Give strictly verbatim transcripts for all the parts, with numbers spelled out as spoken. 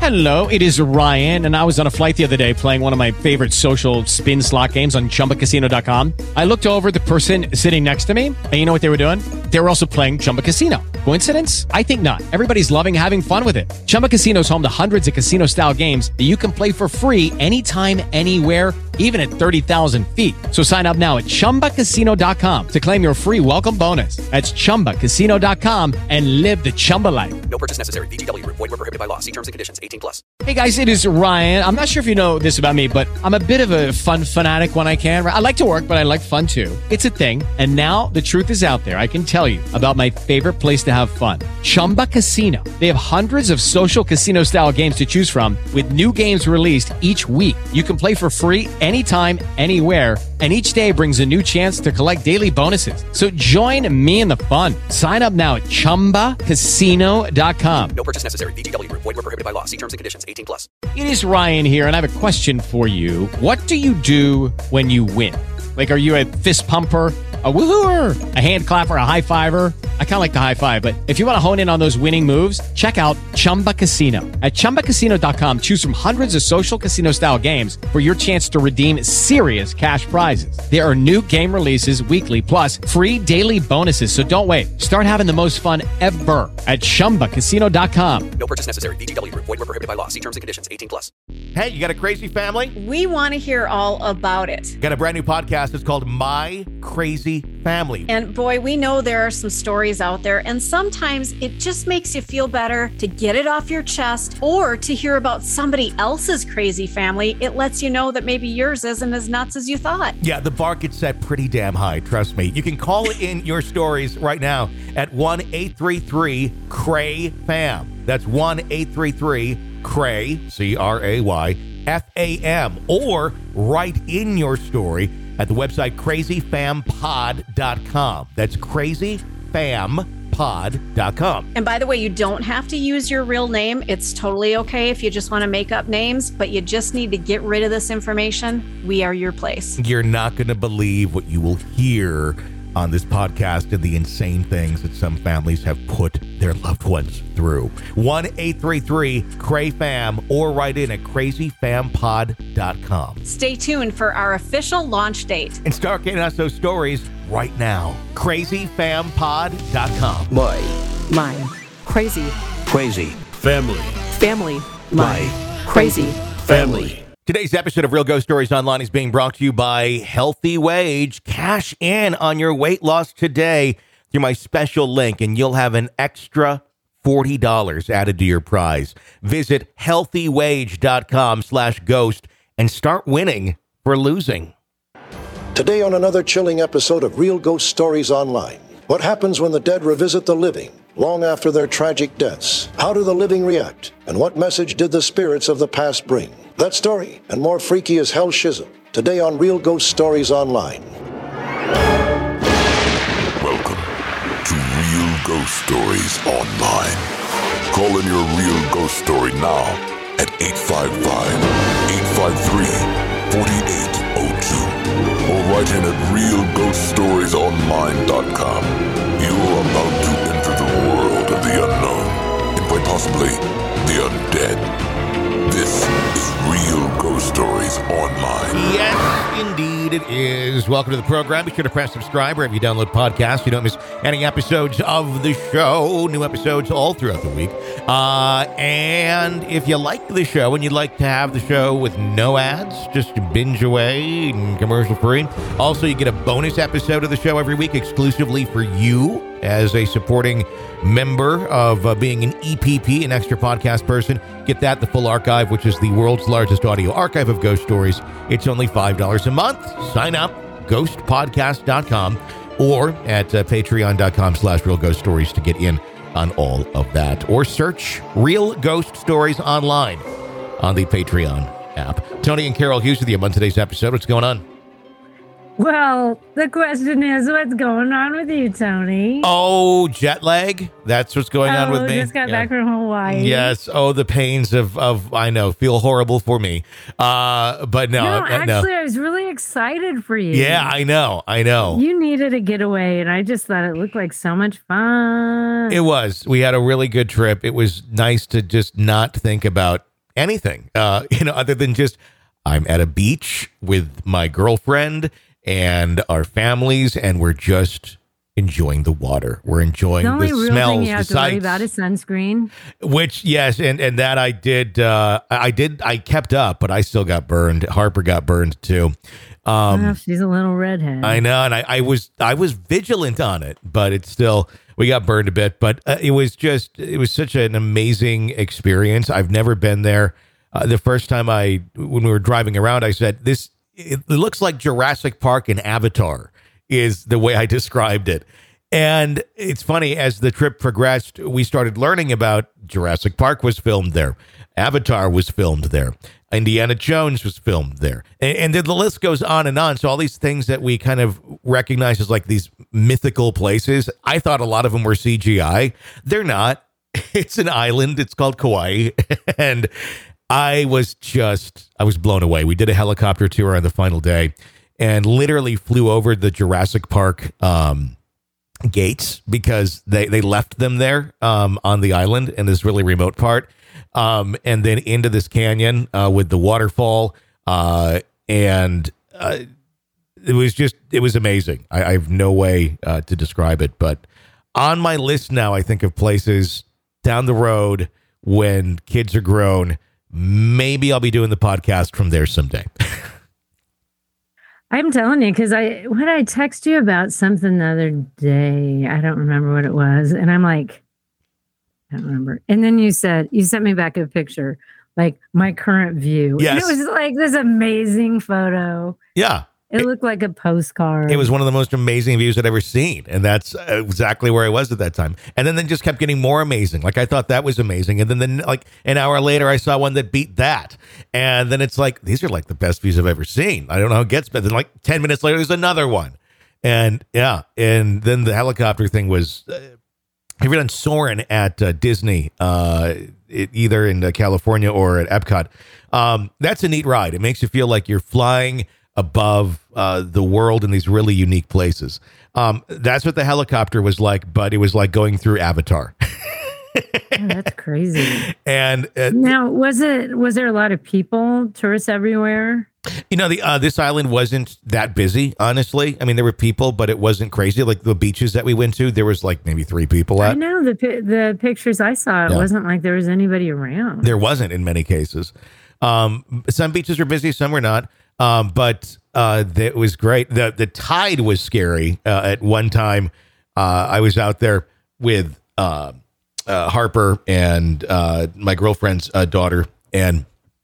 Hello, it is Ryan, and I was on a flight the other day playing one of my favorite social spin slot games on Chumba Casino dot com. I looked over at the person sitting next to me, and you know what they were doing? They were also playing Chumba Casino. Coincidence? I think not. Everybody's loving having fun with it. Chumba Casino is home to hundreds of casino-style games that you can play for free anytime, anywhere, even at thirty thousand feet. So sign up now at Chumba Casino dot com to claim your free welcome bonus. That's Chumba Casino dot com and live the Chumba life. No purchase necessary. V G W. Void were prohibited by law. See terms and conditions. eighteen plus. Hey guys, it is Ryan. I'm not sure if you know this about me, but I'm a bit of a fun fanatic when I can. I like to work, but I like fun too. It's a thing. And now the truth is out there. I can tell you about my favorite place to have fun. Chumba Casino. They have hundreds of social casino style games to choose from with new games released each week. You can play for free anytime, anywhere. And each day brings a new chance to collect daily bonuses. So join me in the fun. Sign up now at Chumba Casino dot com. No purchase necessary. V G W. Void were prohibited by law. See terms and conditions. eighteen plus. It is Ryan here, and I have a question for you. What do you do when you win? Like, are you a fist pumper, a woohooer, a hand clapper, a high fiver? I kind of like the high five, but if you want to hone in on those winning moves, check out Chumba Casino. At Chumba Casino dot com, choose from hundreds of social casino-style games for your chance to redeem serious cash prizes. There are new game releases weekly, plus free daily bonuses, so don't wait. Start having the most fun ever at Chumba Casino dot com. No purchase necessary. V G W. Void were prohibited by law. See terms and conditions. eighteen plus. Hey, you got a crazy family? We want to hear all about it. Got a brand new podcast. It's called My Crazy Family. And boy, we know there are some stories out there, and sometimes it just makes you feel better to get it off your chest or to hear about somebody else's crazy family. It lets you know that maybe yours isn't as nuts as you thought. Yeah, the bar gets set pretty damn high, trust me. You can call in your stories right now at one eight three three C R A Y FAM. That's one eight three three C R A Y, C R A Y, F A M, or write in your story at the website crazy fam pod dot com. That's crazy fam pod dot com. And by the way, you don't have to use your real name. It's totally okay if you just want to make up names, but you just need to get rid of this information. We are your place. You're not going to believe what you will hear on this podcast and the insane things that some families have put their loved ones through. one eight three three C R A Y FAM or write in at crazy fam pod dot com. Stay tuned for our official launch date. And start getting us those stories right now. crazy fam pod dot com. My. My. Crazy. Crazy. Family. Family. My. Crazy. Family. Today's episode of Real Ghost Stories Online is being brought to you by Healthy Wage. Cash in on your weight loss today through my special link, and you'll have an extra forty dollars added to your prize. Visit healthywage.com slash ghost and start winning for losing. Today on another chilling episode of Real Ghost Stories Online. What happens when the dead revisit the living long after their tragic deaths? How do the living react? And what message did the spirits of the past bring? That story and more freaky as hell shizzle. Today on Real Ghost Stories Online. Welcome to Real Ghost Stories Online. Call in your real ghost story now at eight five five, eight five three, four eight zero two or write in at real ghost stories online dot com. You're about to enter the world of the unknown and quite possibly the undead. This is Real Ghost Stories Online. Yes, indeed it is. Welcome to the program. Be sure to press subscribe wherever you download podcasts. You don't miss any episodes of the show. New episodes all throughout the week. Uh, and if you like the show and you'd like to have the show with no ads, just binge away and commercial free. Also, you get a bonus episode of the show every week exclusively for you as a supporting member of uh, being an E P P, an extra podcast person. Get that, the full archive, which is the world's largest audio archive of ghost stories. It's only five dollars a month. Sign up, ghost podcast dot com or at uh, patreon.com slash real ghost stories to get in on all of that. Or search Real Ghost Stories Online on the Patreon app. Tony and Carol Hughes with you on today's episode. What's going on? Well, the question is, what's going on with you, Tony? Oh, jet lag? That's what's going oh, on with me? just got yeah. back from Hawaii. Yes. Oh, the pains of, of I know, feel horrible for me. Uh, but no. No, uh, actually, no. I was really excited for you. Yeah, I know. I know. You needed a getaway, and I just thought it looked like so much fun. It was. We had a really good trip. It was nice to just not think about anything, uh, you know, other than just I'm at a beach with my girlfriend and our families, and we're just enjoying the water. We're enjoying The only the real smells, thing you the have to worry sights. about is sunscreen. Which, yes, and, and that I did, uh, I did, I kept up, but I still got burned. Harper got burned too. Um, Oh, she's a little redhead. I know, and I, I was, I was vigilant on it, but it's still, we got burned a bit, but uh, it was just, it was such an amazing experience. I've never been there. Uh, the first time I, when we were driving around, I said, this, it, it looks like Jurassic Park and Avatar is the way I described it. And it's funny, as the trip progressed, we started learning about Jurassic Park was filmed there. Avatar was filmed there. Indiana Jones was filmed there. And, and then the list goes on and on. So all these things that we kind of recognize as like these mythical places, I thought a lot of them were C G I. They're not. It's an island. It's called Kauai. And I was just, I was blown away. We did a helicopter tour on the final day and literally flew over the Jurassic Park um gates because they they left them there um on the island in this really remote part, um and then into this canyon uh with the waterfall, uh and uh it was just it was amazing. I, I have no way uh to describe it, but on my list now, I think of places down the road when kids are grown. Maybe I'll be doing the podcast from there someday. I'm telling you, because I when I text you about something the other day, I don't remember what it was, and I'm like, I don't remember. And then you said you sent me back a picture, like my current view. Yes. And it was like this amazing photo. Yeah. It looked like a postcard. It was one of the most amazing views I'd ever seen. And that's exactly where I was at that time. And then, then just kept getting more amazing. Like, I thought that was amazing. And then, then, like, an hour later, I saw one that beat that. And then it's like, these are like the best views I've ever seen. I don't know how it gets better. Then, like, ten minutes later, there's another one. And yeah. And then the helicopter thing was, uh, have you done Soarin' at uh, Disney, uh, it, either in uh, California or at Epcot? Um, that's a neat ride. It makes you feel like you're flying above uh, the world in these really unique places. Um, that's what the helicopter was like, but it was like going through Avatar. Oh, that's crazy. And uh, now, was it? Was there a lot of people, tourists everywhere? you know, the uh, this island wasn't that busy, honestly. I mean, there were people, but it wasn't crazy. Like the beaches that we went to, there was like maybe three people at. I know the pi- the pictures I saw. It Yeah. wasn't like there was anybody around. There wasn't in many cases. Um, some beaches were busy, some were not. Um, but uh, it was great. The the tide was scary. Uh, at one time, uh, I was out there with uh, uh, Harper and uh, my girlfriend's uh, daughter, and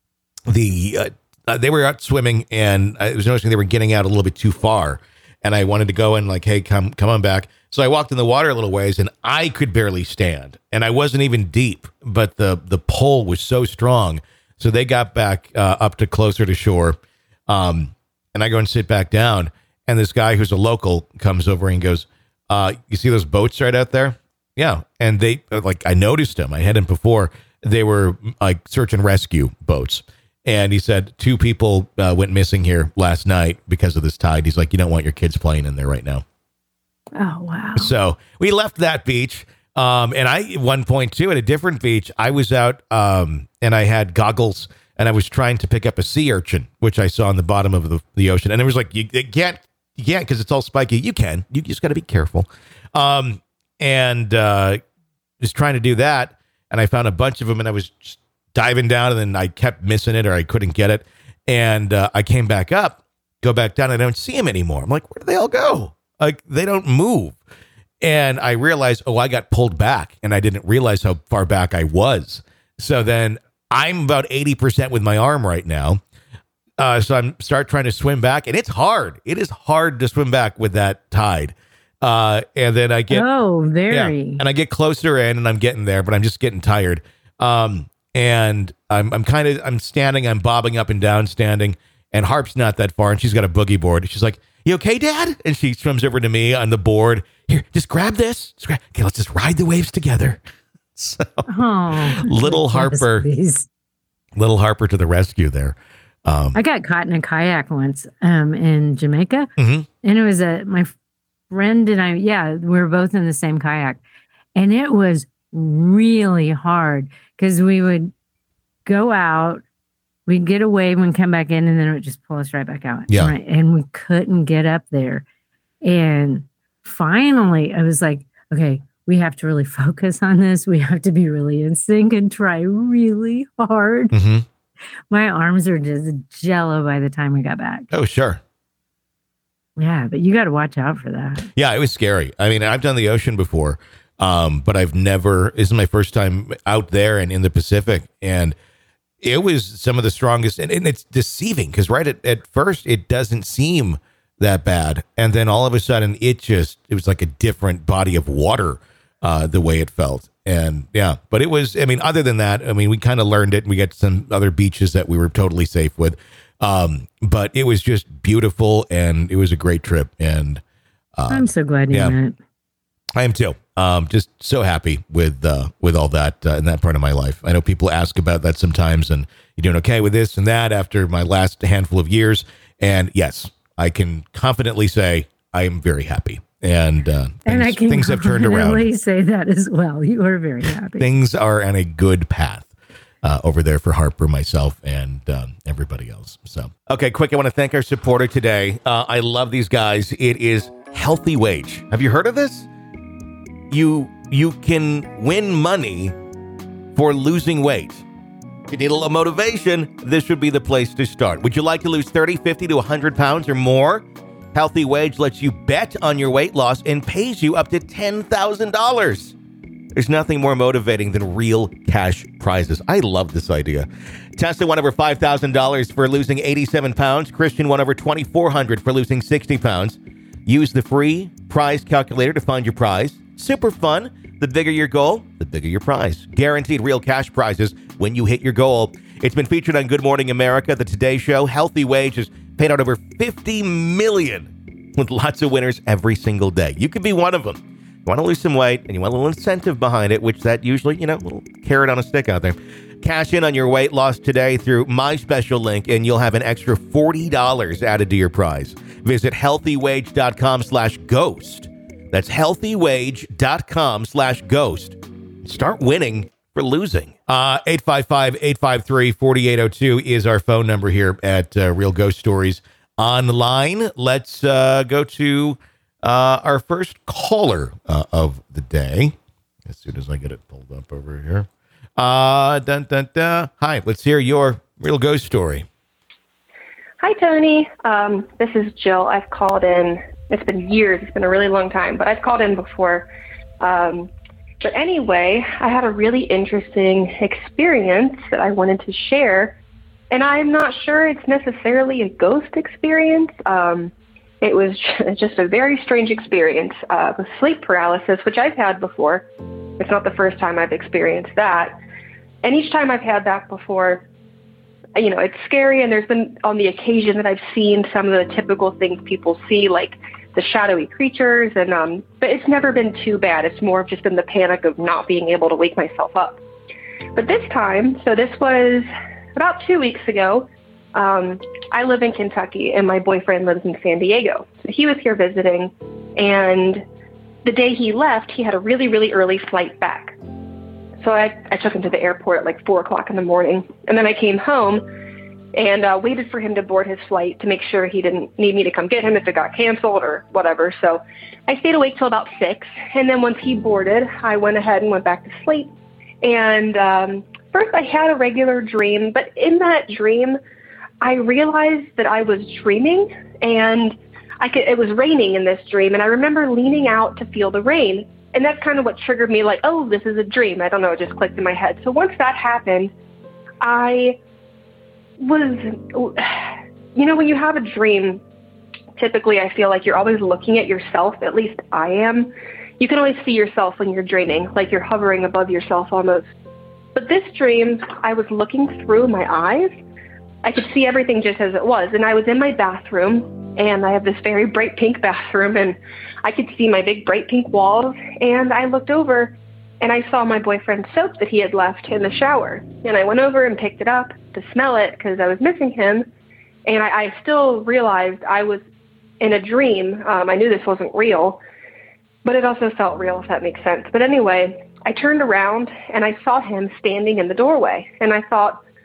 the uh, uh, they were out swimming, and I was noticing they were getting out a little bit too far, and I wanted to go and like, hey, come come on back. So I walked in the water a little ways, and I could barely stand, and I wasn't even deep, but the the pull was so strong. So they got back uh, up to closer to shore. Um, and I go and sit back down, and this guy who's a local comes over and goes, uh, you see those boats right out there? Yeah. And they, like, I noticed them. I had them before. They were like search and rescue boats. And he said, two people uh, went missing here last night because of this tide. He's like, you don't want your kids playing in there right now. Oh, wow. So we left that beach. Um, and I, at one point too, at a different beach, I was out, um, and I had goggles, and I was trying to pick up a sea urchin, which I saw on the bottom of the, the ocean. And it was like, you, you can't, you can't, because it's all spiky. You can, you just got to be careful. Um, and uh, was trying to do that. And I found a bunch of them, and I was just diving down, and then I kept missing it, or I couldn't get it. And uh, I came back up, go back down, and I don't see them anymore. I'm like, where do they all go? Like, they don't move. And I realized, oh, I got pulled back, and I didn't realize how far back I was. So then I'm about eighty percent with my arm right now. Uh, so I'm start trying to swim back, and it's hard. It is hard to swim back with that tide. Uh, and then I get, oh, very, yeah, and I get closer in, and I'm getting there, but I'm just getting tired. Um, and I'm, I'm kind of, I'm standing, I'm bobbing up and down, standing, and Harp's not that far, and she's got a boogie board. She's like, you okay, Dad? And she swims over to me on the board. Here, just grab this. Just grab, okay, let's just ride the waves together. So, oh, little Harper, please. little Harper to the rescue there. Um, I got caught in a kayak once um, in Jamaica, mm-hmm. and it was a my friend and I. Yeah, we were both in the same kayak, and it was really hard because we would go out, we'd get away, and we'd come back in, and then it would just pull us right back out. Yeah. Right? And we couldn't get up there. And finally, I was like, okay, we have to really focus on this. We have to be really in sync and try really hard. Mm-hmm. My arms are just jello by the time we got back. Oh, sure. Yeah, but you got to watch out for that. Yeah, it was scary. I mean, I've done the ocean before, um, but I've never, this is my first time out there and in the Pacific. And it was some of the strongest, and, and it's deceiving because right at, at first it doesn't seem that bad. And then all of a sudden it just, it was like a different body of water, uh, the way it felt. And yeah, but it was, I mean, other than that, I mean, we kind of learned it and we got some other beaches that we were totally safe with. Um, but it was just beautiful and it was a great trip. And, uh, I'm so glad you yeah, went. I am too. Um, just so happy with, uh, with all that, uh, in that part of my life. I know people ask about that sometimes and you're doing okay with this and that after my last handful of years. And yes, I can confidently say I am very happy. And, uh, things, and I can things have turned around. say that as well. You are very happy. Things are on a good path. Uh, over there for Harper, myself, and um, everybody else. So, okay, quick, I want to thank our supporter today. Uh, I love these guys. It is Healthy Wage. Have you heard of this? You you can win money for losing weight. If you need a little motivation, this would be the place to start. Would you like to lose thirty, fifty to one hundred pounds or more? Healthy Wage lets you bet on your weight loss and pays you up to ten thousand dollars. There's nothing more motivating than real cash prizes. I love this idea. Tessa won over five thousand dollars for losing eighty-seven pounds. Christian won over twenty-four hundred dollars for losing sixty pounds. Use the free prize calculator to find your prize. Super fun. The bigger your goal, the bigger your prize. Guaranteed real cash prizes when you hit your goal. It's been featured on Good Morning America, The Today Show. Healthy Wage has paid out over fifty million dollars with lots of winners every single day. You could be one of them. You want to lose some weight and you want a little incentive behind it, which that usually, you know, a little carrot on a stick out there. Cash in on your weight loss today through my special link and you'll have an extra forty dollars added to your prize. Visit healthywage.com slash ghost. That's healthywage.com slash ghost. Start winning for losing. Uh, eight five five, eight five three, four eight zero two is our phone number here at uh, Real Ghost Stories Online. Let's uh, go to Uh, our first caller uh, of the day, as soon as I get it pulled up over here. Uh, dun, dun, dun. Hi, let's hear your real ghost story. Hi, Tony. Um, this is Jill. I've called in. It's been years. It's been a really long time, but I've called in before. Um, but anyway, I had a really interesting experience that I wanted to share, and I'm not sure it's necessarily a ghost experience. Um, It was just a very strange experience uh, with sleep paralysis, which I've had before. It's not the first time I've experienced that. And each time I've had that before, you know, it's scary. And there's been on the occasion that I've seen some of the typical things people see, like the shadowy creatures. And um, but it's never been too bad. It's more of just been the panic of not being able to wake myself up. But this time, so this was about two weeks ago. Um, I live in Kentucky and my boyfriend lives in San Diego. So he was here visiting, and the day he left, he had a really, really early flight back. So I, I took him to the airport at like four o'clock in the morning, and then I came home and uh, waited for him to board his flight to make sure he didn't need me to come get him if it got canceled or whatever. So I stayed awake till about six, and then once he boarded, I went ahead and went back to sleep. And um, first I had a regular dream, but in that dream, I realized that I was dreaming, and I could, it was raining in this dream, and I remember leaning out to feel the rain, and that's kind of what triggered me, like, oh, this is a dream. I don't know, it just clicked in my head. So once that happened, I was, you know, when you have a dream, typically I feel like you're always looking at yourself, at least I am. You can always see yourself when you're dreaming, like you're hovering above yourself almost. But this dream, I was looking through my eyes. I could see everything just as it was. And I was in my bathroom, and I have this very bright pink bathroom, and I could see my big bright pink walls. And I looked over, and I saw my boyfriend's soap that he had left in the shower. And I went over and picked it up to smell it because I was missing him. And I, I still realized I was in a dream. Um, I knew this wasn't real, but it also felt real, if that makes sense. But anyway, I turned around, and I saw him standing in the doorway. And I thought,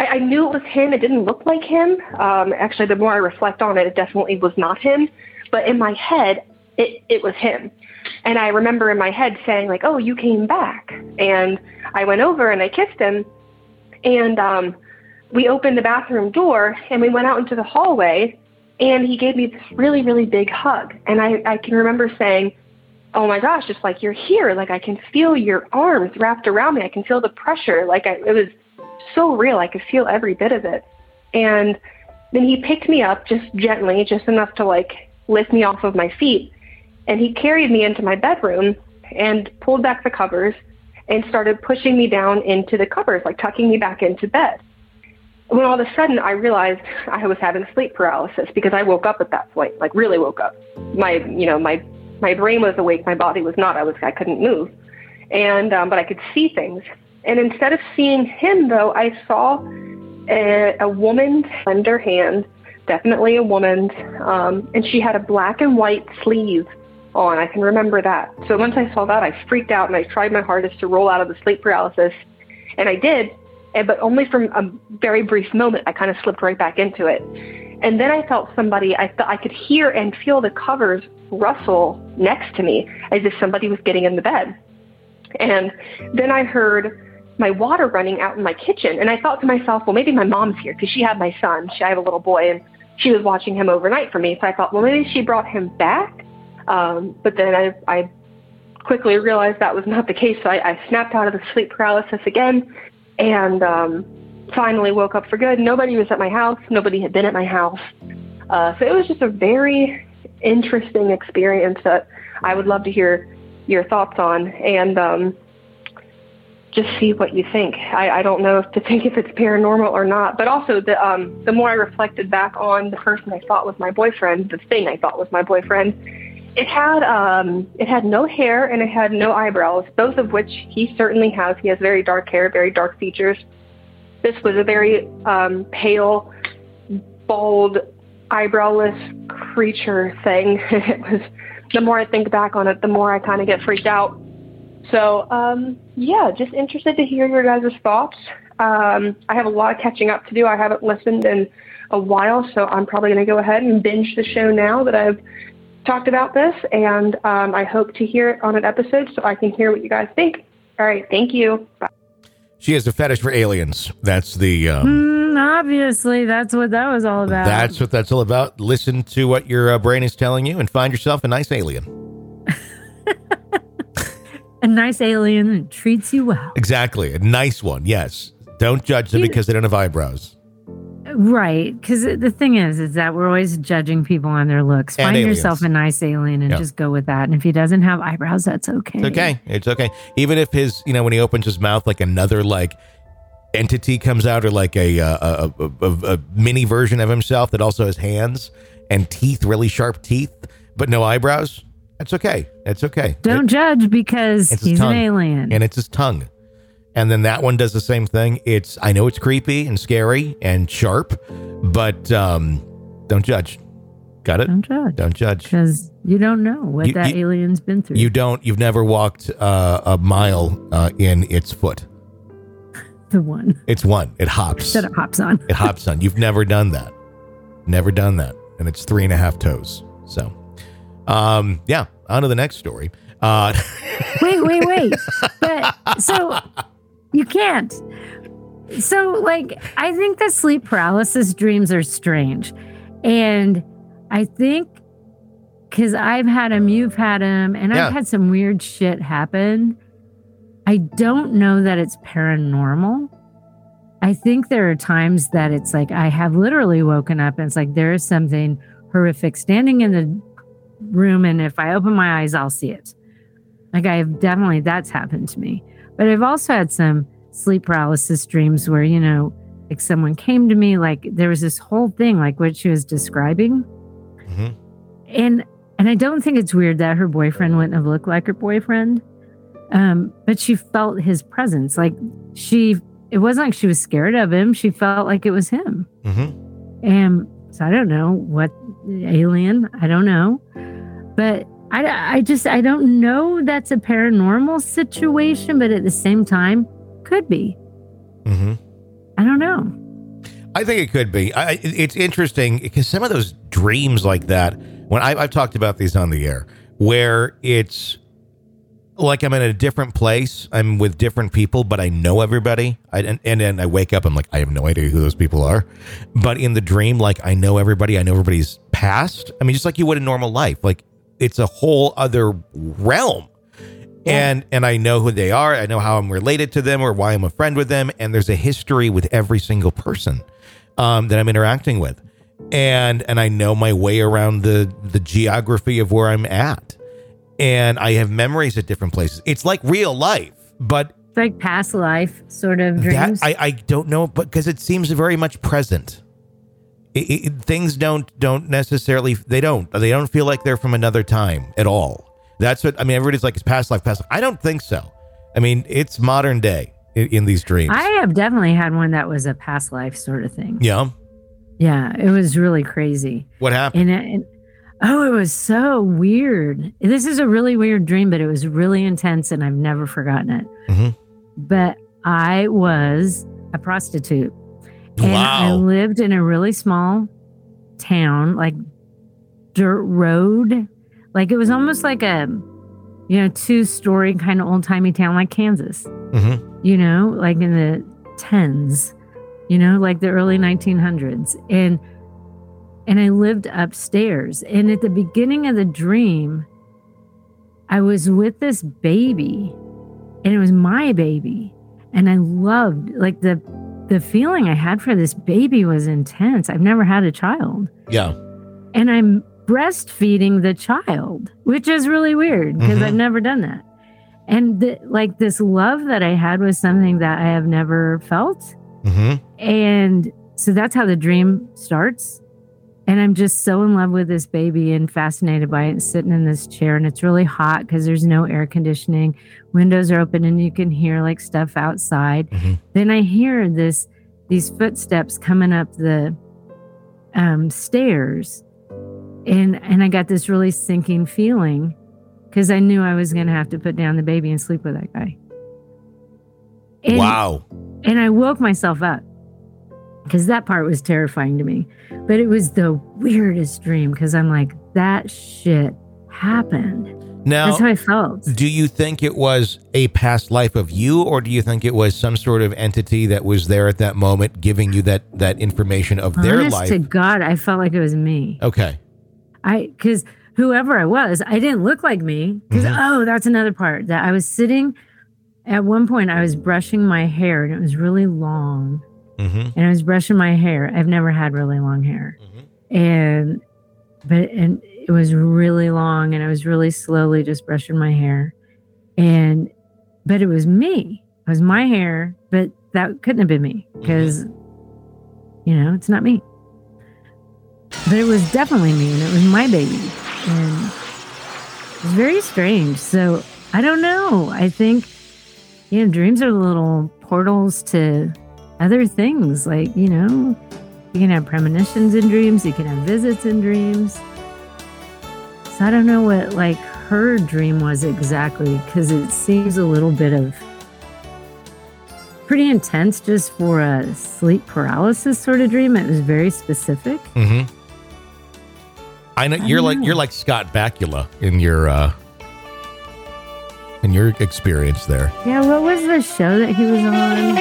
I, I knew it was him. It didn't look like him. Um, actually, the more I reflect on it, it definitely was not him. But in my head, it, it was him. And I remember in my head saying, like, oh, you came back. And I went over and I kissed him. And um, we opened the bathroom door and we went out into the hallway. And he gave me this really, really big hug. And I, I can remember saying, oh my gosh, it's like you're here. Like I can feel your arms wrapped around me. I can feel the pressure. Like I, it was so real. I could feel every bit of it. And then he picked me up just gently, just enough to like lift me off of my feet. And he carried me into my bedroom and pulled back the covers and started pushing me down into the covers, like tucking me back into bed. When all of a sudden I realized I was having sleep paralysis because I woke up at that point, like really woke up. My, you know, my, my brain was awake. My body was not. I was, I couldn't move. And, um, but I could see things. And instead of seeing him though, I saw a, a woman's slender hand, definitely a woman's. Um, and she had a black and white sleeve on. I can remember that. So once I saw that, I freaked out and I tried my hardest to roll out of the sleep paralysis. And I did. But only from a very brief moment, I kind of slipped right back into it. And then I felt somebody, I th- I could hear and feel the covers rustle next to me as if somebody was getting in the bed. And then I heard my water running out in my kitchen. And I thought to myself, well, maybe my mom's here because she had my son. She, I have a little boy and she was watching him overnight for me. So I thought, well, maybe she brought him back. Um, but then I, I quickly realized that was not the case. So I, I snapped out of the sleep paralysis again. And um, finally woke up for good. Nobody was at my house. Nobody had been at my house. Uh, so it was just a very interesting experience that I would love to hear your thoughts on and um, just see what you think. I, I don't know if to think if it's paranormal or not, but also the um, the more I reflected back on the person I thought was my boyfriend, the thing I thought was my boyfriend, It had um, it had no hair and it had no eyebrows, both of which he certainly has. He has very dark hair, very dark features. This was a very um, pale, bald, eyebrowless creature thing. It was. The more I think back on it, the more I kind of get freaked out. So um, yeah, just interested to hear your guys' thoughts. Um, I have a lot of catching up to do. I haven't listened in a while, so I'm probably going to go ahead and binge the show now that I've talked about this, and um, I hope to hear it on an episode so I can hear what you guys think. All right, thank you. Bye. She has a fetish for aliens. That's the... Um, mm, obviously, that's what that was all about. That's what that's all about. Listen to what your uh, brain is telling you and find yourself a nice alien. A nice alien that treats you well. Exactly. A nice one, yes. Don't judge them you, because they don't have eyebrows. Right, because the thing is, is that we're always judging people on their looks. And Find aliens. yourself a nice alien and yeah. just go with that. And if he doesn't have eyebrows, that's okay. It's okay. It's okay. Even if his, you know, when he opens his mouth, like another like entity comes out, or like a uh, a, a, a, a mini version of himself that also has hands and teeth, really sharp teeth, but no eyebrows. That's okay. That's okay. Don't it, judge because he's tongue, an alien, and it's his tongue. And then that one does the same thing. It's, I know it's creepy and scary and sharp, but um, don't judge. Got it? Don't judge. Don't judge. Because you don't know what you, that you, alien's been through. You don't. You've never walked uh, a mile uh, in its foot. The one. It's one. It hops. That it hops on. It hops on. You've never done that. Never done that. And it's three and a half toes. So, um, yeah, on to the next story. Uh, wait, wait, wait. But so... You can't. So, like, I think the sleep paralysis dreams are strange. And I think because I've had them, you've had them, and yeah. I've had some weird shit happen. I don't know that it's paranormal. I think there are times that it's like I have literally woken up and it's like there is something horrific standing in the room. And if I open my eyes, I'll see it. Like, I've definitely, that's happened to me. But I've also had some sleep paralysis dreams where, you know, like someone came to me, like there was this whole thing, like what she was describing. Mm-hmm. And and I don't think it's weird that her boyfriend wouldn't have looked like her boyfriend. Um, but she felt his presence. Like she, it wasn't like she was scared of him. She felt like it was him. Mm-hmm. And so I don't know what alien, I don't know. But I, I just, I don't know that's a paranormal situation, but at the same time, could be. Mm-hmm. I don't know. I think it could be. I, it's interesting because some of those dreams like that, when I, I've talked about these on the air, where it's like I'm in a different place, I'm with different people, but I know everybody. I, and, and then I wake up, I'm like, I have no idea who those people are. But in the dream, like I know everybody, I know everybody's past. I mean, just like you would in normal life, like it's a whole other realm. And and I know who they are. I know how I'm related to them or why I'm a friend with them. And there's a history with every single person um, that I'm interacting with. And and I know my way around the, the geography of where I'm at. And I have memories at different places. It's like real life, but... It's like past life sort of dreams. That, I, I don't know, but because it seems very much present. It, it, things don't don't necessarily... They don't. They don't feel like they're from another time at all. That's what, I mean, everybody's like, it's past life, past life. I don't think so. I mean, it's modern day in, in these dreams. I have definitely had one that was a past life sort of thing. Yeah. Yeah. It was really crazy. What happened? And, it, and oh, it was so weird. This is a really weird dream, but it was really intense and I've never forgotten it. Mm-hmm. But I was a prostitute. And Wow. I lived in a really small town, like dirt road. Like it was almost like a, you know, two-story kind of old-timey town like Kansas, Mm-hmm. you know, like in the tens, you know, like the early nineteen hundreds. And and I lived upstairs. And at the beginning of the dream, I was with this baby and it was my baby. And I loved, like the the feeling I had for this baby was intense. I've never had a child. Yeah. And I'm breastfeeding the child, which is really weird because Mm-hmm. I've never done that. And the, like this love that I had was something that I have never felt. Mm-hmm. And so that's how the dream starts. And I'm just so in love with this baby and fascinated by it, sitting in this chair. And it's really hot because there's no air conditioning. Windows are open and you can hear like stuff outside. Mm-hmm. Then I hear this, these footsteps coming up the um, stairs. And and I got this really sinking feeling because I knew I was going to have to put down the baby and sleep with that guy. And, Wow. And I woke myself up because that part was terrifying to me. But it was the weirdest dream because I'm like, that shit happened. Now, that's how I felt. Do you think it was a past life of you, or do you think it was some sort of entity that was there at that moment giving you that that information of their Honest life? to God, I felt like it was me. Okay. I because whoever I was, I didn't look like me. Because Mhm. oh, that's another part that I was sitting. At one point, I was brushing my hair, and it was really long. Mm-hmm. And I was brushing my hair. I've never had really long hair, Mhm. and but and it was really long, and I was really slowly just brushing my hair, and but it was me. It was my hair, but that couldn't have been me because you know it's not me. But it was definitely me, and it was my baby, and it was very strange. So I don't know. I think you know dreams are little portals to other things. Like you know, you can have premonitions in dreams. You can have visits in dreams. So I don't know what like her dream was exactly because it seems a little bit of pretty intense just for a sleep paralysis sort of dream. It was very specific. Mm-hmm. I know I you're don't like know. you're like Scott Bakula in your uh in your experience there. Yeah, what was the show that he was on?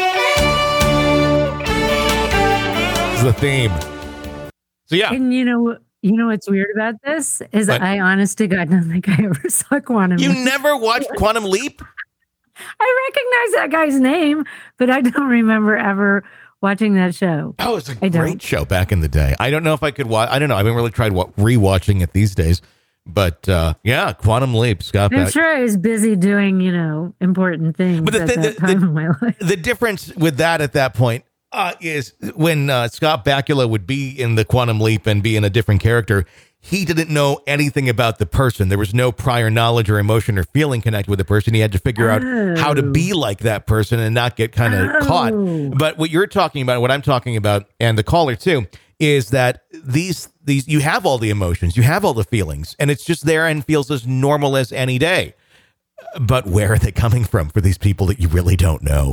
It's the theme. So yeah, And you know, you know what's weird about this is What? I honest to God don't think I ever saw Quantum you Leap. never watched Quantum Leap? I recognize that guy's name, but I don't remember ever watching that show. Oh, it's a I great don't. show back in the day. I don't know if I could watch. I don't know. I haven't really tried wa- rewatching it these days. But uh, yeah, Quantum Leap, Scott I'm Bakula. sure I was busy doing, you know, important things But the at thing- that the- time the- in my life. The difference with that at that point uh, is when uh, Scott Bakula would be in the Quantum Leap and be in a different character, he didn't know anything about the person. There was no prior knowledge or emotion or feeling connected with the person. He had to figure out how to be like that person and not get kind of Oh. caught. But what you're talking about, what I'm talking about, and the caller too, is that these these you have all the emotions, you have all the feelings, and it's just there and feels as normal as any day. But where are they coming from for these people that you really don't know?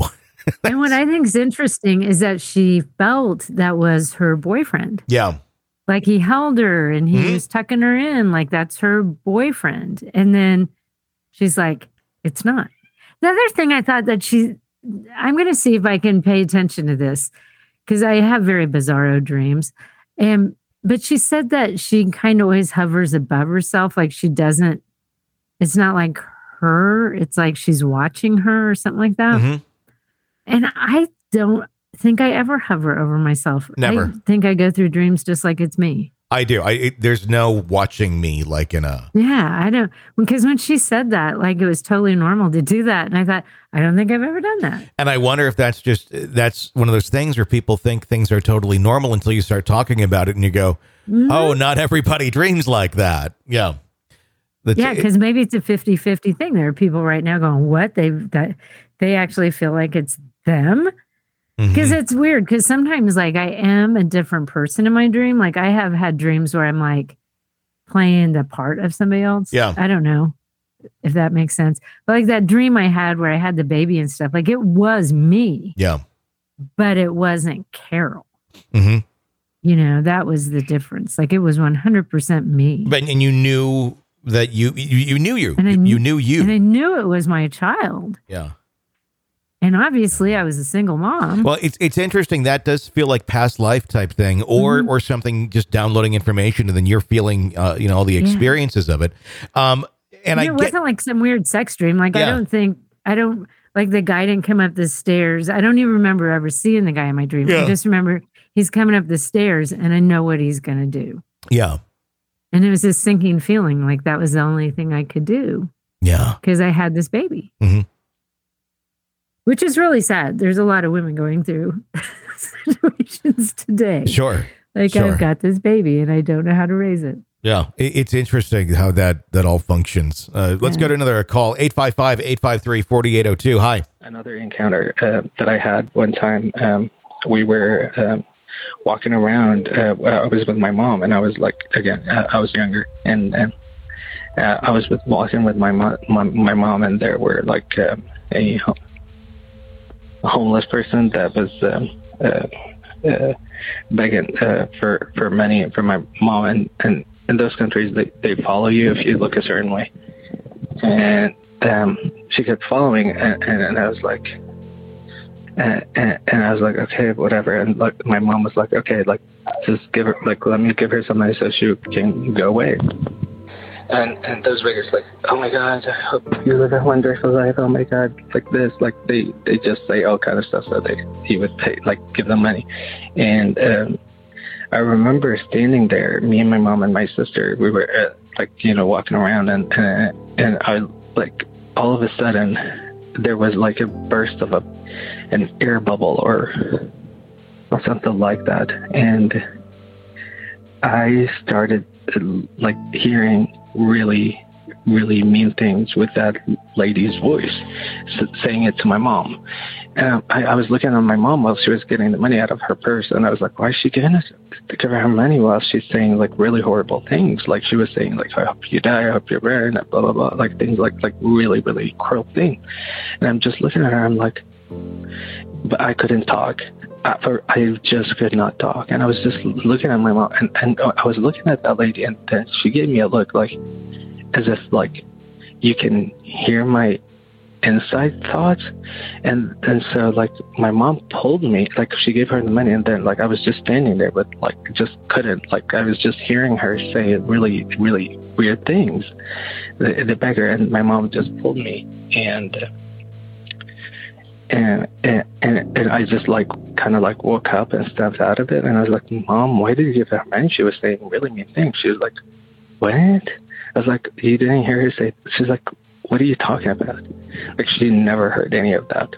And what I think is interesting is that she felt that was her boyfriend. Yeah. Like he held her and he Mhm. was tucking her in like that's her boyfriend. And then she's like, it's not. The other thing I thought that she, I'm going to see if I can pay attention to this because I have very bizarro dreams. And, but she said that she kind of always hovers above herself. Like she doesn't, it's not like her. It's like she's watching her or something like that. Mhm. And I don't think I ever hover over myself. Never. I think I go through dreams just like it's me. I do. I it, there's no watching me like in a. Yeah, I don't. Because when she said that, like it was totally normal to do that. And I thought, I don't think I've ever done that. And I wonder if that's just that's one of those things where people think things are totally normal until you start talking about it and you go, Mhm. oh, not everybody dreams like that. Yeah. The- Yeah, because maybe it's a fifty-fifty thing. There are people right now going, what? They that they actually feel like it's them. Because Mhm. it's weird. Because sometimes, like, I am a different person in my dream. Like, I have had dreams where I'm like playing the part of somebody else. Yeah. I don't know if that makes sense. But like that dream I had where I had the baby and stuff, like it was me, Yeah. but it wasn't Carol. hmm You know, that was the difference. Like, it was one hundred percent me. But and you knew that you you, you knew you And I you, kn- you knew you. And I knew it was my child. Yeah. And obviously, I was a single mom. Well, it's it's interesting. That does feel like past life type thing, or Mhm. or something just downloading information and then you're feeling, uh, you know, all the Yeah. experiences of it. Um, and I it get, wasn't like some weird sex dream. Like, Yeah. I don't think, I don't, like the guy didn't come up the stairs. I don't even remember ever seeing the guy in my dream. Yeah. I just remember he's coming up the stairs and I know what he's going to do. yeah, And it was this sinking feeling like that was the only thing I could do yeah, because I had this baby, Mhm. which is really sad. There's a lot of women going through situations today. sure, Like, sure. I've got this baby and I don't know how to raise it. yeah. It, it's interesting how that that all functions. Uh, let's Yeah. go to another call. eight five five, eight five three, four eight zero two. Hi. Another encounter uh, that I had one time. Um, we were um, walking around. Uh, I was with my mom, and I was like, again, uh, I was younger, and, and uh, I was with walking with my mom, my, my mom, and there were like um, a, ho- a homeless person that was um, uh, uh, begging uh, for for money for my mom, and, and in those countries they, they follow you if you look a certain way, and um, she kept following, and, and, and I was like. And, and, and I was like, okay, whatever. And like, my mom was like, okay, like, just give her, like, let me give her some money so she can go away. And and those beggars like, oh my God, I hope you live a wonderful life. Oh my God, like this, like they, they just say all kind of stuff. So they he would pay, like, give them money. And um, I remember standing there, me and my mom and my sister. We were uh, like, you know, walking around, and and and I like all of a sudden there was like a burst of a an air bubble or or something like that, and I started like hearing really really mean things with that lady's voice, s- saying it to my mom. And I, I was looking at my mom while she was getting the money out of her purse, and I was like, why is she giving us to give her her money while she's saying like really horrible things? Like she was saying like, I hope you die, I hope you're burned, blah blah blah, like things like like really really cruel things. And I'm just looking at her, I'm like, but I couldn't talk. I, for, I just could not talk, and I was just looking at my mom, and, and I was looking at that lady, and then she gave me a look like as if like you can hear my inside thoughts, and and so like my mom pulled me, like she gave her the money, and then like I was just standing there, but like just couldn't, like I was just hearing her say really really weird things, the, the beggar, and my mom just pulled me, and. Uh, And, and and and I just like kind of like woke up and stepped out of it, and I was like, Mom, why did you give her money? She was saying really mean things. She was like, what? I was like, you didn't hear her say? She's like, what are you talking about? Like she never heard any of that.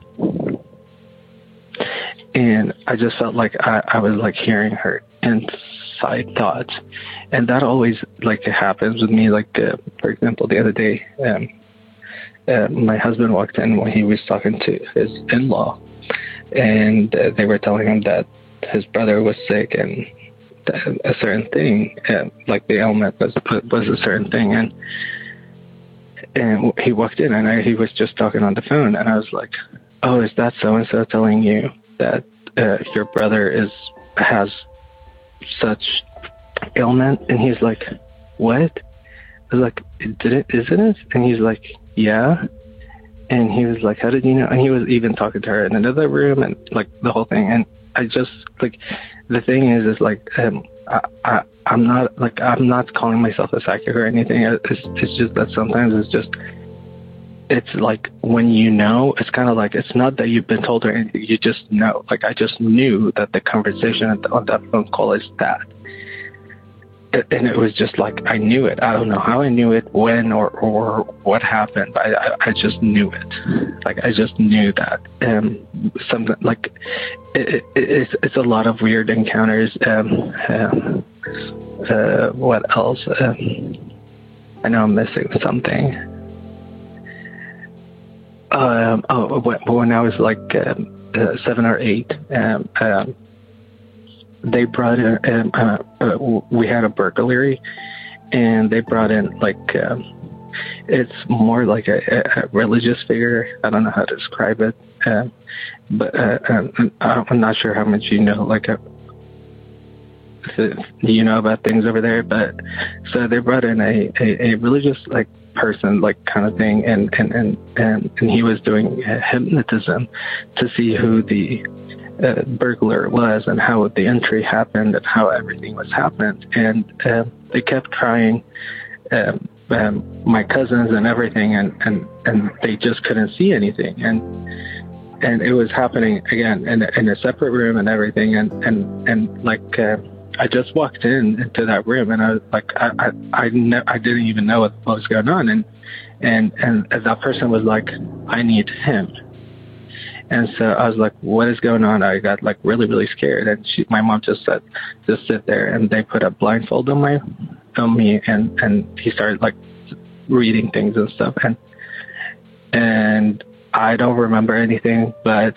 And I just felt like I, I was like hearing her inside thoughts, and that always like happens with me. Like uh, for example, the other day. Um, Uh, my husband walked in when he was talking to his in-law, and uh, they were telling him that his brother was sick and a certain thing, uh, like the ailment was was a certain thing, and and he walked in and I, he was just talking on the phone, and I was like, oh, is that so-and-so telling you that uh, your brother is has such ailment? And he's like, what? I was like, did it, isn't it? And he's like, yeah. And he was like, how did you know? And he was even talking to her in another room and like the whole thing. And I just like, the thing is, is like, um, I, I, I'm not like, I'm not calling myself a psychic or anything. It's, it's just that sometimes it's just, it's like when you know, it's kind of like, it's not that you've been told or anything. You just know. Like, I just knew that the conversation on that phone call is that. And it was just like, I knew it. I don't know how I knew it, when or, or what happened, but I, I just knew it. Like, I just knew that. Um, something like, it, it, it's, it's a lot of weird encounters. Um, um, uh, what else? Um, I know I'm missing something. Um, oh, when I was like um, uh, seven or eight, um, um, they brought in, um, uh, uh, we had a burglary, and they brought in like, um, it's more like a, a religious figure. I don't know how to describe it, uh, but uh, um, I'm not sure how much you know, like, a, you know about things over there. But so they brought in a, a, a religious like person, like kind of thing, and and and and, and he was doing hypnotism to see who the Uh, burglar was and how the entry happened and how everything was happened. And uh, they kept trying um, um, my cousins and everything, and, and, and they just couldn't see anything. And and it was happening again in a, in a separate room and everything. And and and like uh, I just walked in into that room, and I was like, I I I, ne- I didn't even know what, what was going on. And and and that person was like, I need him. And so I was like, what is going on? I got like really, really scared. And she, my mom just said, just sit there. And they put a blindfold on my, on me. And, and he started like reading things and stuff. And, and I don't remember anything, but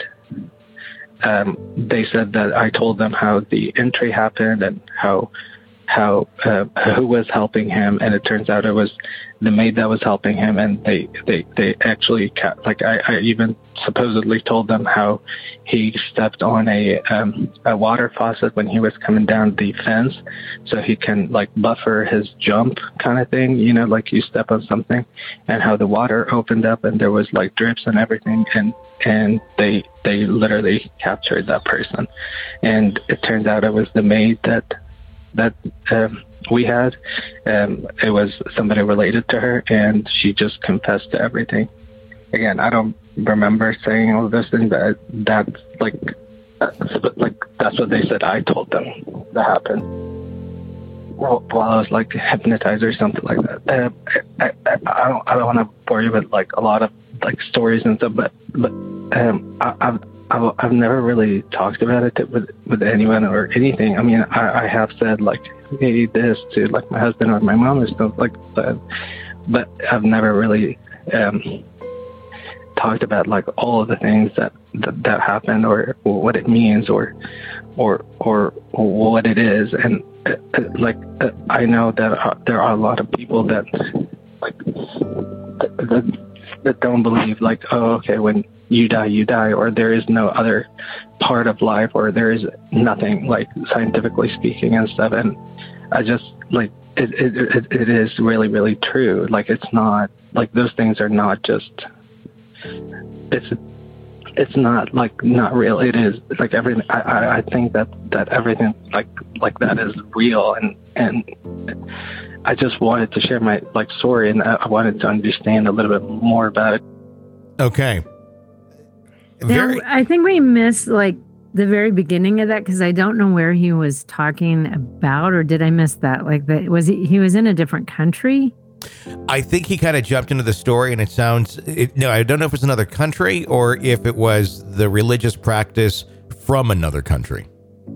um, they said that I told them how the entry happened and how, how, uh, who was helping him. And it turns out it was the maid that was helping him. And they, they, they actually kept, like, I, I even supposedly told them how he stepped on a, um, a water faucet when he was coming down the fence, so he can like buffer his jump kind of thing, you know, like you step on something, and how the water opened up and there was like drips and everything. And, and they, they literally captured that person. And it turns out it was the maid that, that, um, we had. Um, it was somebody related to her, and she just confessed to everything. Again, I don't remember saying all of this thing, but that's like, like that's what they said I told them that happened. Well, while I was like hypnotized or something like that. Uh, I, I, I don't, I don't want to bore you with like a lot of like stories and stuff, but but um, I, I've. I've, I've never really talked about it with with anyone or anything. I mean, I, I have said like, hey, this to like my husband or my mom or stuff like that, but I've never really um, talked about like all of the things that, that that happened, or, or what it means, or or or what it is. And uh, like uh, I know that uh, there are a lot of people that like that, that don't believe like, oh, okay, when you die, you die, or there is no other part of life, or there is nothing, like scientifically speaking and stuff. And I just like it, it, it, it is really, really true. Like, it's not like those things are not just, it's, it's not like not real. It is like everything. I, I, I think that, that everything like, like that is real. And, and I just wanted to share my like story, and I wanted to understand a little bit more about it. Okay. Very- now, I think we missed like the very beginning of that, because I don't know where he was talking about, or did I miss that? Like, that was he? He was in a different country. I think he kind of jumped into the story, and it sounds it, no. I don't know if it's another country or if it was the religious practice from another country.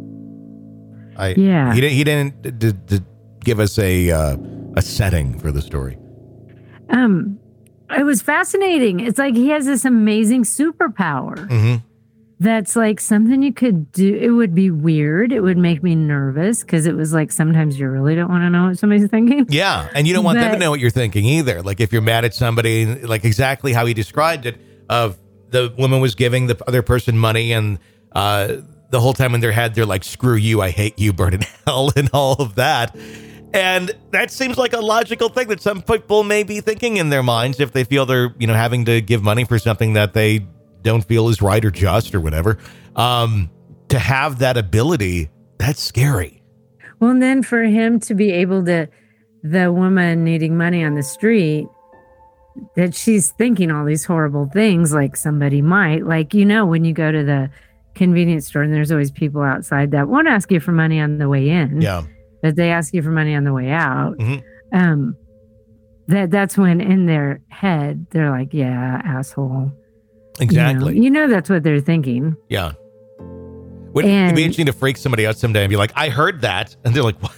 I yeah. He didn't. He didn't d- d- give us a uh, a setting for the story. Um. It was fascinating. It's like he has this amazing superpower. Mm-hmm. That's like something you could do. It would be weird. It would make me nervous, because it was like sometimes you really don't want to know what somebody's thinking. Yeah, and you don't want but, them to know what you're thinking either. Like if you're mad at somebody, like exactly how he described it, of the woman was giving the other person money, and uh, the whole time in their head, they're like, screw you, I hate you, burn in hell, and all of that. And that seems like a logical thing that some people may be thinking in their minds if they feel they're, you know, having to give money for something that they don't feel is right or just or whatever. Um, to have that ability, that's scary. Well, and then for him to be able to, the woman needing money on the street, that she's thinking all these horrible things like somebody might, like, you know, when you go to the convenience store and there's always people outside that won't ask you for money on the way in. Yeah. But they ask you for money on the way out. Mm-hmm. Um, that that's when in their head, they're like, yeah, asshole. Exactly. You know, you know that's what they're thinking. Yeah. Wouldn't And- it be interesting to freak somebody out someday and be like, I heard that. And they're like, what?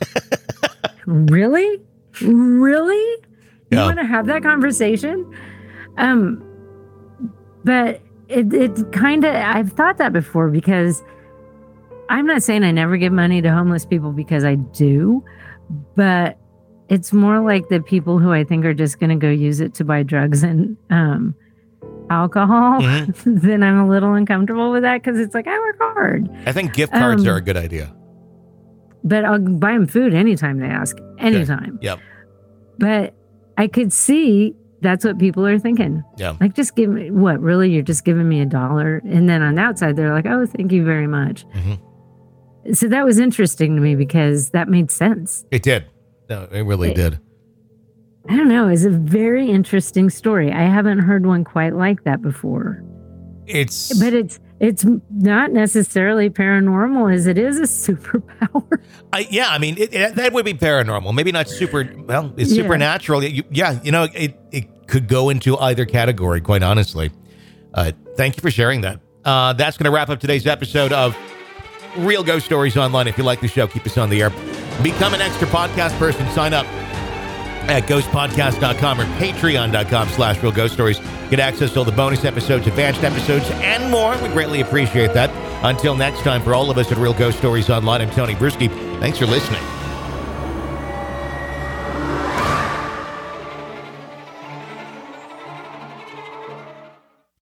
Really? Really? You Yeah. want to have that conversation? Um, but it, it kind of, I've thought that before because I'm not saying I never give money to homeless people because I do, but it's more like the people who I think are just going to go use it to buy drugs and um, alcohol. Mm-hmm. Then I'm a little uncomfortable with that because it's like I work hard. I think gift cards Um, are a good idea. But I'll buy them food anytime they ask, anytime. Yep. But I could see that's what people are thinking. Yeah. Like, just give me, what, really? You're just giving me a dollar? And then on the outside, they're like, oh, thank you very much. Mm-hmm. So that was interesting to me because that made sense. It did. No, it really It- did. I don't know. It's a very interesting story. I haven't heard one quite like that before. It's But it's it's not necessarily paranormal as it is a superpower. I, yeah, I mean, it, it, that would be paranormal. Maybe not super, well, it's Yeah. supernatural. You, yeah, you know, it, it could go into either category, quite honestly. Uh, thank you for sharing that. Uh, that's going to wrap up today's episode of Real Ghost Stories Online. If you like the show, keep us on the air. Become an extra podcast person. Sign up at ghost podcast dot com or patreon dot com slash real ghost stories. Get access to all the bonus episodes, advanced episodes, and more. We greatly appreciate that. Until next time, for all of us at Real Ghost Stories Online, I'm Tony Bruschi. Thanks for listening.